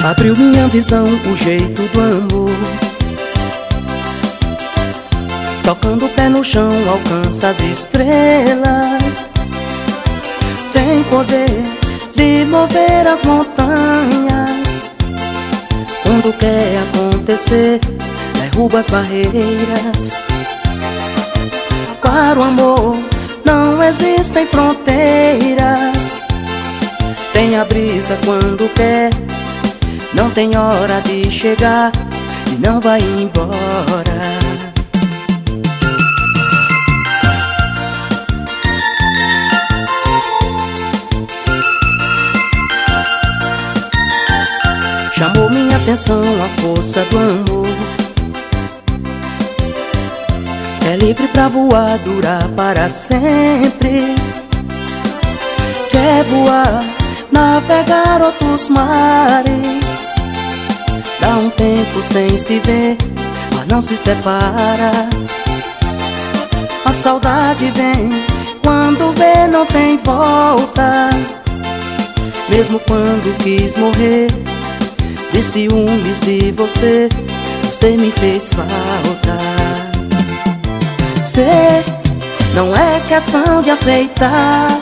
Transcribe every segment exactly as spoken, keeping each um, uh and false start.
Abriu minha visão o jeito do amor, tocando o pé no chão alcança as estrelas. Tem poder de mover as montanhas. Quando quer acontecer, derruba as barreiras. Para o amor não existem fronteiras. Tem a brisa quando quer, não tem hora de chegar e não vai embora. Chamou minha atenção a força do amor. É livre pra voar, durar para sempre. Quer voar, navegar outros mares. Dá um tempo sem se ver, mas não se separa. A saudade vem, quando vê não tem volta. Mesmo quando quis morrer, de ciúmes de você, você me fez falta. Sei, não é questão de aceitar.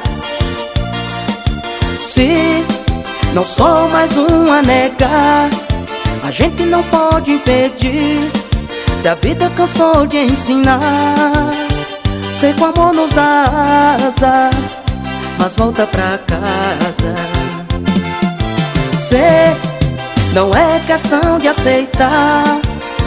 Se não sou mais um a negar, a gente não pode impedir. Se a vida cansou de ensinar, sei que o amor nos dá asa, mas volta pra casa. Sei, não é questão de aceitar.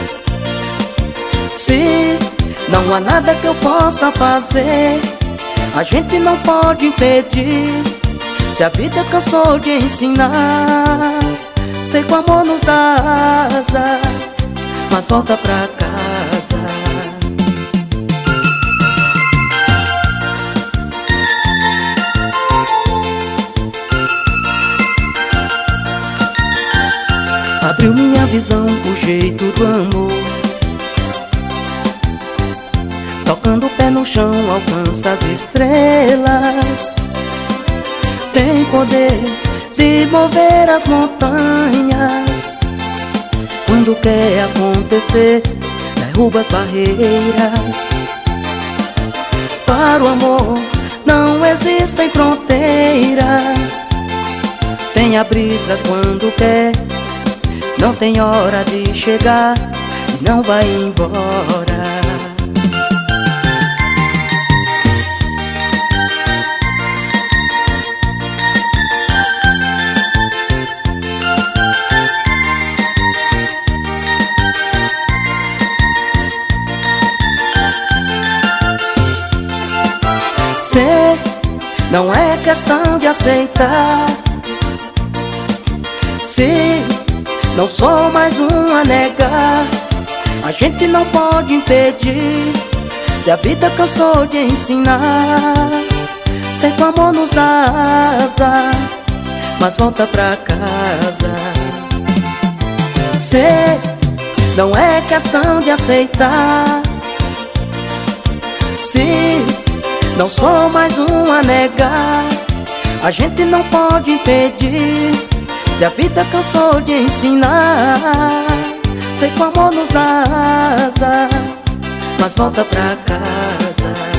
Se não há nada que eu possa fazer, a gente não pode impedir. Se a vida cansou de ensinar, sei que o amor nos dá asa, mas volta pra casa. Abriu minha visão o jeito do amor, tocando o pé no chão alcança as estrelas. Tem poder de mover as montanhas. Quando quer acontecer, derruba as barreiras. Para o amor não existem fronteiras. Tem a brisa quando quer, não tem hora de chegar e não vai embora. Sei, não é questão de aceitar. Se não sou mais um a negar, a gente não pode impedir. Se a vida cansou de ensinar, sei que o amor nos dá asa, mas volta pra casa. Sei, não é questão de aceitar. Se não sou mais um a negar, a gente não pode impedir. Se a vida cansou de ensinar, sei que o amor nos dá asa, mas volta pra casa.